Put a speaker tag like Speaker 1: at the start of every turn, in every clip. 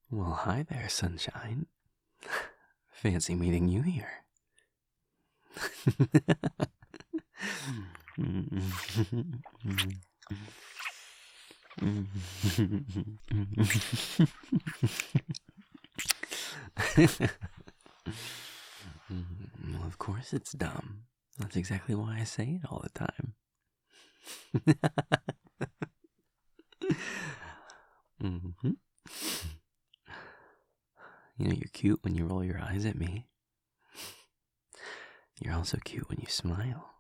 Speaker 1: Well, hi there, sunshine. Fancy meeting you here. Well, of course it's dumb. That's exactly why I say it all the time. Mm-hmm. You know, you're cute when you roll your eyes at me. You're also cute when you smile.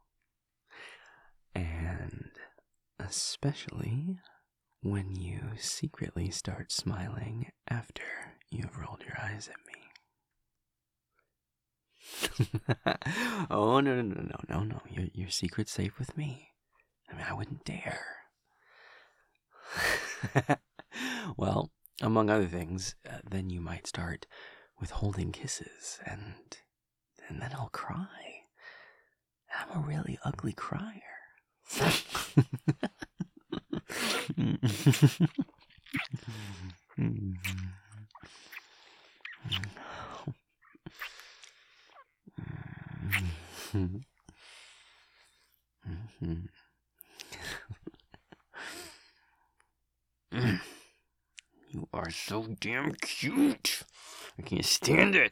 Speaker 1: And especially when you secretly start smiling after you've rolled your eyes at me. Oh, no. Your secret's safe with me. I mean, I wouldn't dare. Well, among other things, then you might start withholding kisses, and then I'll cry. I'm a really ugly crier. You are so damn cute. I can't stand it.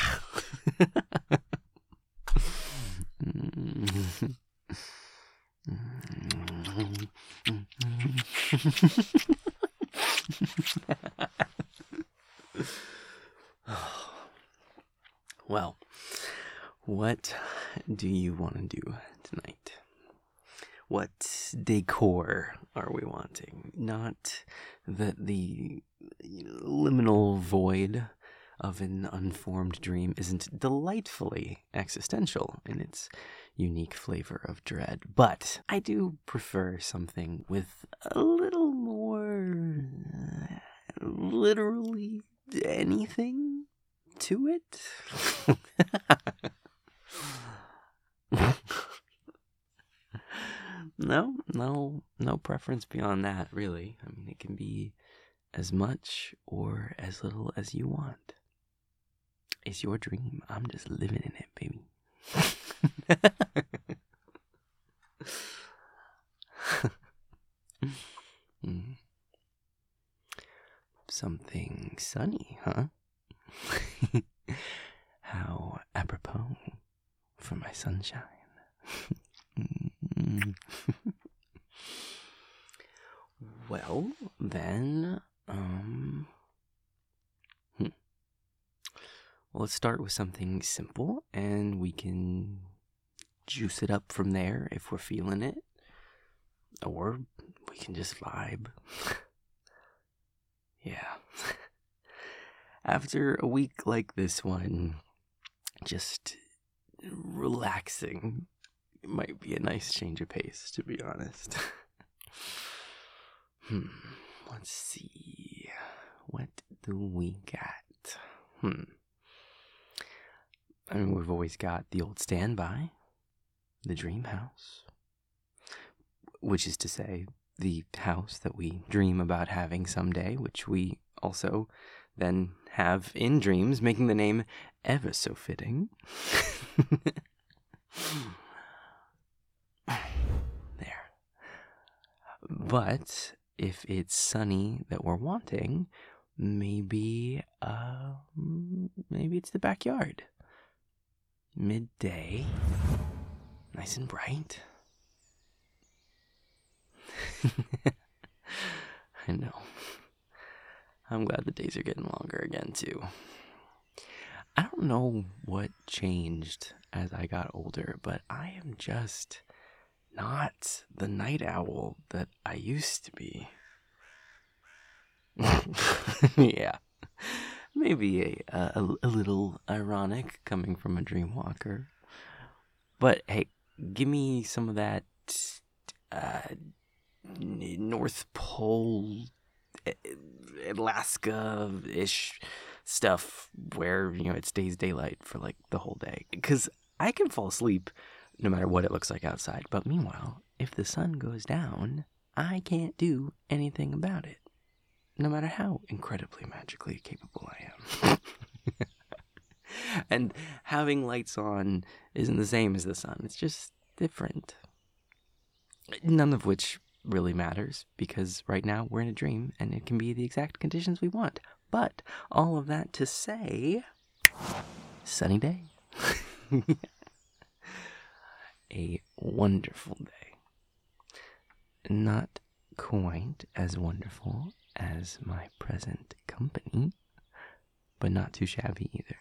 Speaker 1: Well, what do you want to do tonight? What decor are we wanting? Not that the liminal void of an unformed dream isn't delightfully existential in its unique flavor of dread, but I do prefer something with a little more literally anything to it. No preference beyond that, really. I mean, it can be as much or as little as you want. It's your dream. I'm just living in it, baby. Something sunny, huh? How apropos for my sunshine. Well, then, well, let's start with something simple, and we can juice it up from there if we're feeling it. Or we can just vibe. Yeah. After a week like this one, just relaxing might be a nice change of pace, to be honest. Let's see. What do we got? I mean, we've always got the old standby, the dream house, which is to say, the house that we dream about having someday, which we also then have in dreams, making the name ever so fitting. There. But if it's sunny that we're wanting, maybe it's the backyard. Midday, nice and bright. I know. I'm glad the days are getting longer again, too. I don't know what changed as I got older, but I am just not the night owl that I used to be. Yeah. Maybe a little ironic coming from a dreamwalker. But hey, give me some of that North Pole, Alaska-ish stuff where, it stays daylight for like the whole day. Because I can fall asleep no matter what it looks like outside. But meanwhile, if the sun goes down, I can't do anything about it. no matter how incredibly magically capable I am. And having lights on isn't the same as the sun. It's just different. None of which really matters, because right now we're in a dream and it can be the exact conditions we want. But all of that to say, sunny day. A wonderful day. Not quite as wonderful as my present company, but not too shabby either.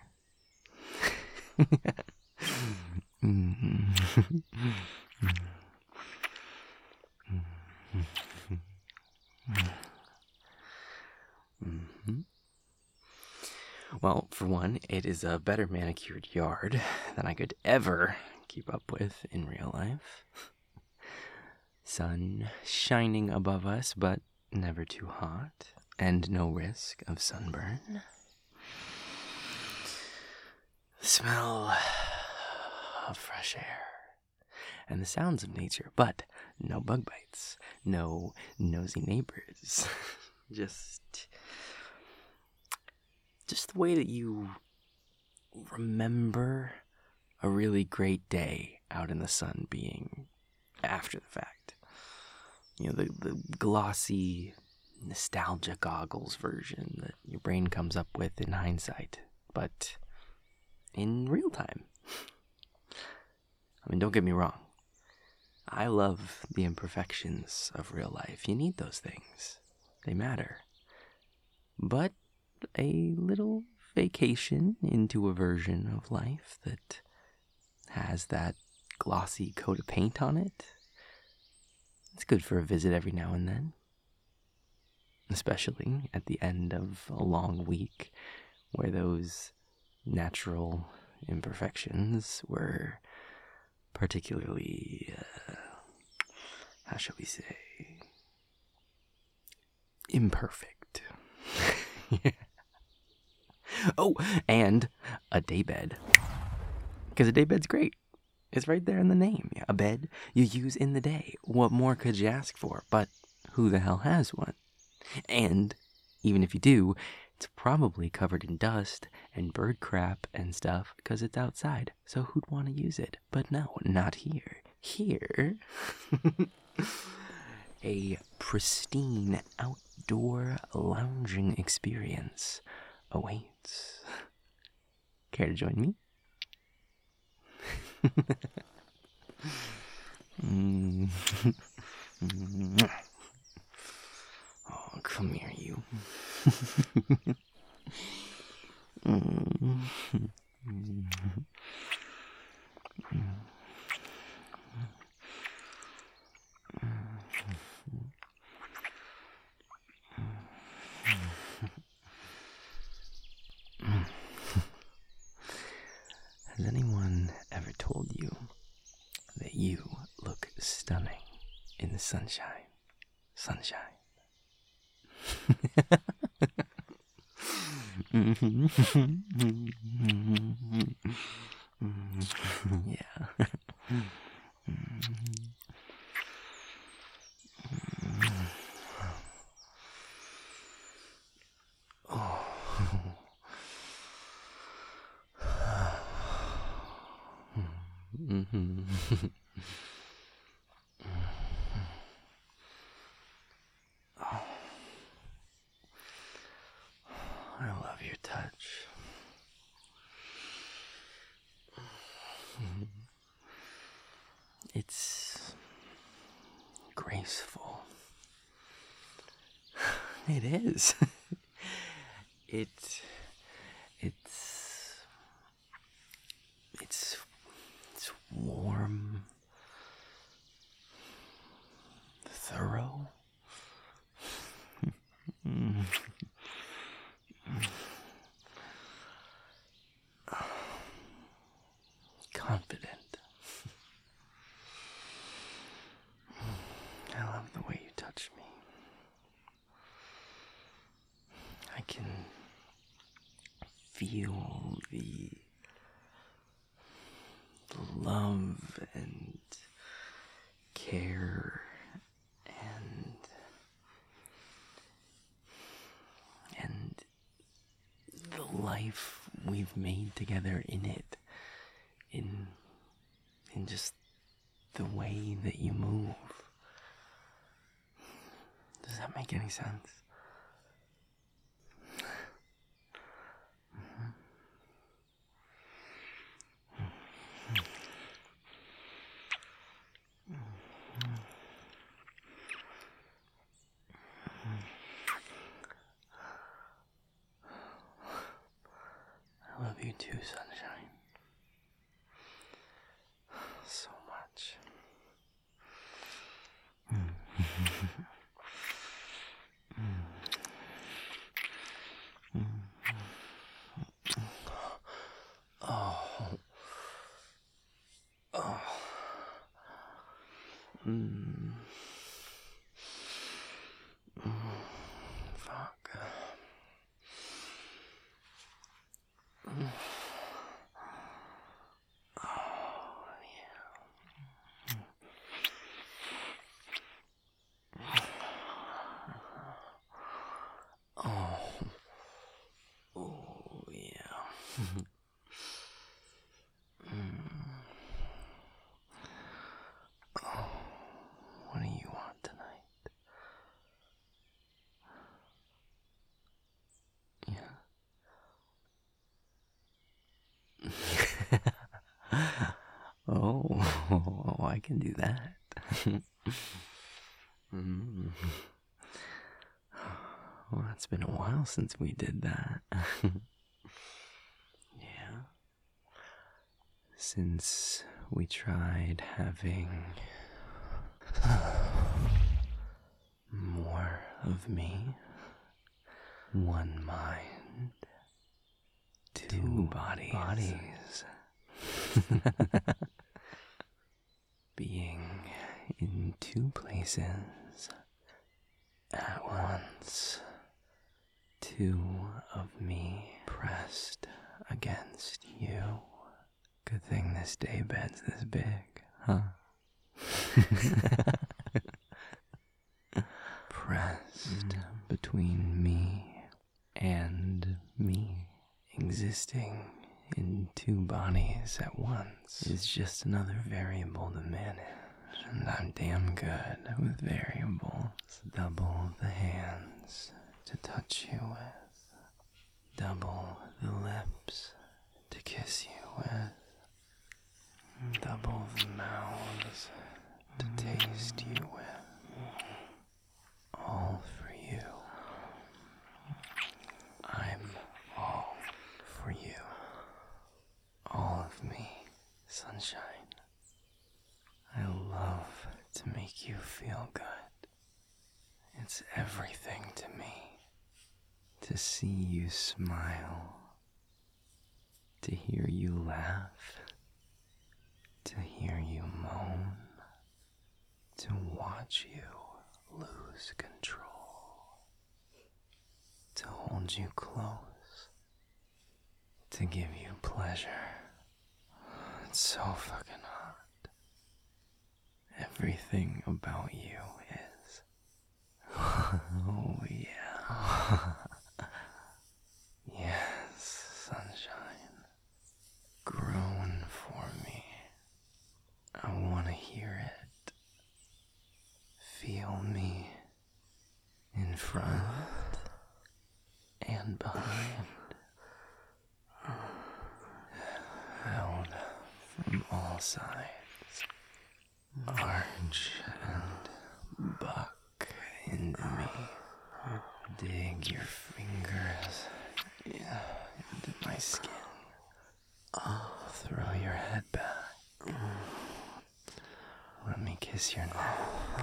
Speaker 1: Well, for one, it is a better manicured yard than I could ever keep up with in real life. Sun shining above us, but never too hot, and no risk of sunburn. The smell of fresh air, and the sounds of nature, but no bug bites, no nosy neighbors. Just the way that you remember a really great day out in the sun being after the fact. You know, the glossy nostalgia goggles version that your brain comes up with in hindsight, but in real time. I mean, don't get me wrong. I love the imperfections of real life. You need those things. They matter. But a little vacation into a version of life that has that glossy coat of paint on it, it's good for a visit every now and then. Especially at the end of a long week where those natural imperfections were particularly, how shall we say, imperfect. Yeah. Oh, and a daybed. Because a daybed's great. It's right there in the name. A bed you use in the day. What more could you ask for? But who the hell has one? And even if you do, it's probably covered in dust and bird crap and stuff because it's outside. So who'd want to use it? But no, not here. Here, a pristine outdoor lounging experience awaits. Care to join me? Oh, come here, you. Has anyone ever told you that you look stunning in the sunshine? Sunshine. Yeah. Oh. I love your touch. It's graceful. It is. It's warm, thorough. Confident. I love the way you touch me. I can feel the love and care and life we've made together in it. In just the way that you move. Does that make any sense? I love you too, sunshine. So much. Oh. Oh. Fuck. Oh, yeah. Oh, what do you want tonight? Yeah. Oh, I can do that. Well, it's been a while since we did that. Yeah. Since we tried having more of me, one mind, two bodies. Being in two places at once. Two of me pressed against you. Good thing this day bed's this big, huh? Pressed between me and me. Existing in two bodies at once is just another variable to manage, and I'm damn good with variables. Double the hands to touch you with, double the lips to kiss you with, double the mouths to taste you with, all for you. I'm all for you. All of me, sunshine. I love to make you feel good. It's everything to me to see you smile, to hear you laugh, to hear you moan, to watch you lose control, to hold you close, to give you pleasure. It's so fucking hot. Everything about you is. Oh, yeah. Yes, sunshine. Groan for me. I want to hear it. Feel me in front and behind. Held from all sides. Arch and buck into me. Dig your fingers into my skin. Throw your head back. Let me kiss your neck.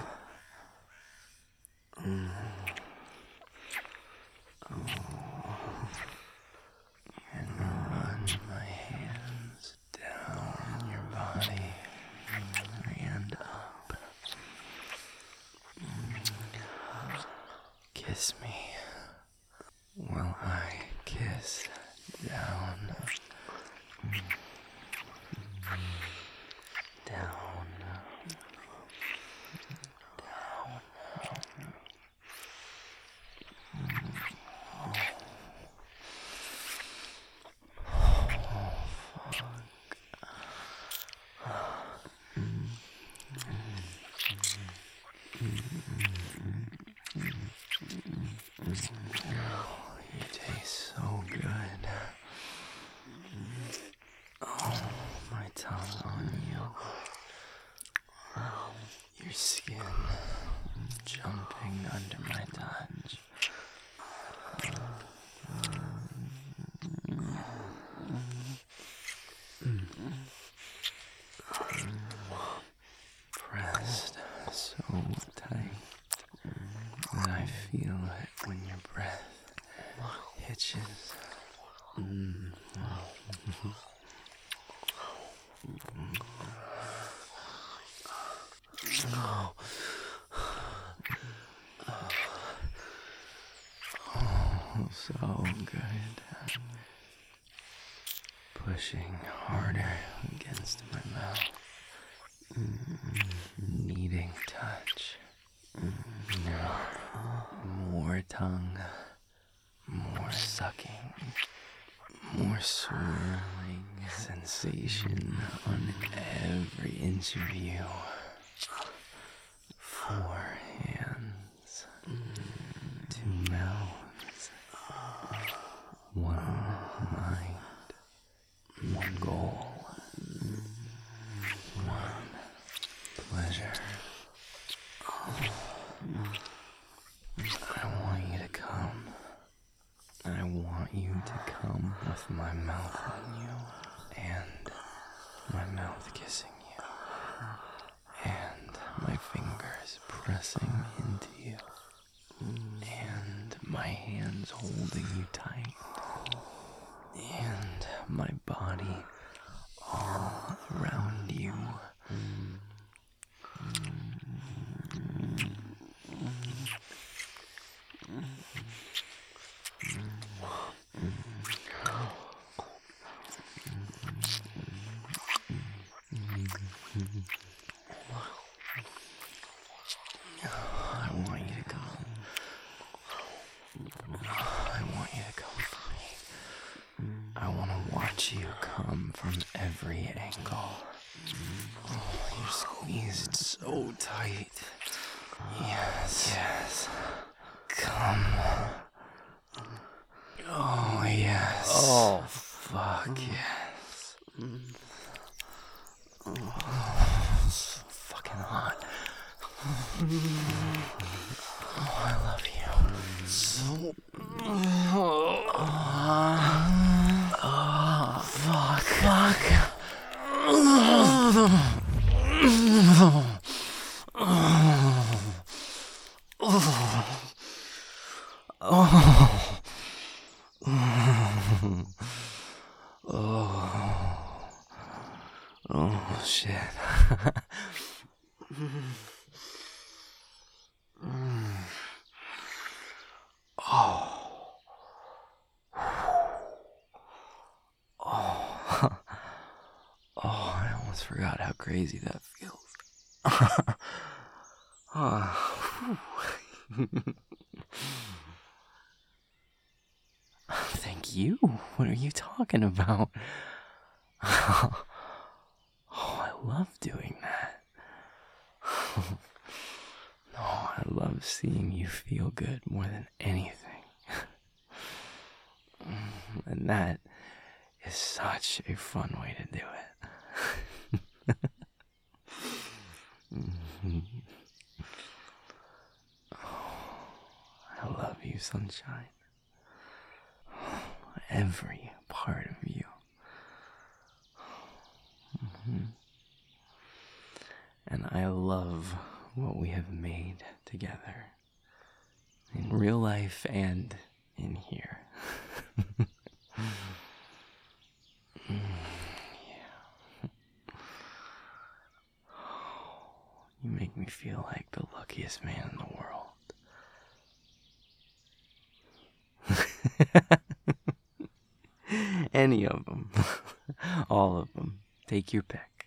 Speaker 1: And run my hands down your body and up. Kiss me while I kiss down. Down. so tight that I feel it when your breath hitches. Oh, so good. Pushing harder against my mouth. Needing touch. More tongue. More sucking. More swirling sensation on every inch of you. 4 hands. 2 mouths. 1 mind. 1 goal. 1 pleasure. I want you to come. I want you to come with my mouth on you, and my mouth kissing you, and my fingers pressing into you, and my hands holding you tight, and my body all around you. I want you to come. I want you to come for me. I want to watch you come from every angle. Oh, you're squeezed so tight. Yes. Yes. Come. Oh, yes. Oh, fuck yes. Oh, so fucking hot. Oh, I love you. So. Fuck. Fuck. Oh, shit. Oh, I almost forgot how crazy that feels. Thank you. What are you talking about? Oh, I love doing that. Oh, I love seeing you feel good more than anything. And that is such a fun way to do it. I love you, sunshine. Every part of you. And I love what we have made together. In real life and in here. Yeah. You make me feel like the luckiest man in the world. Any of them. All of them. Take your pick.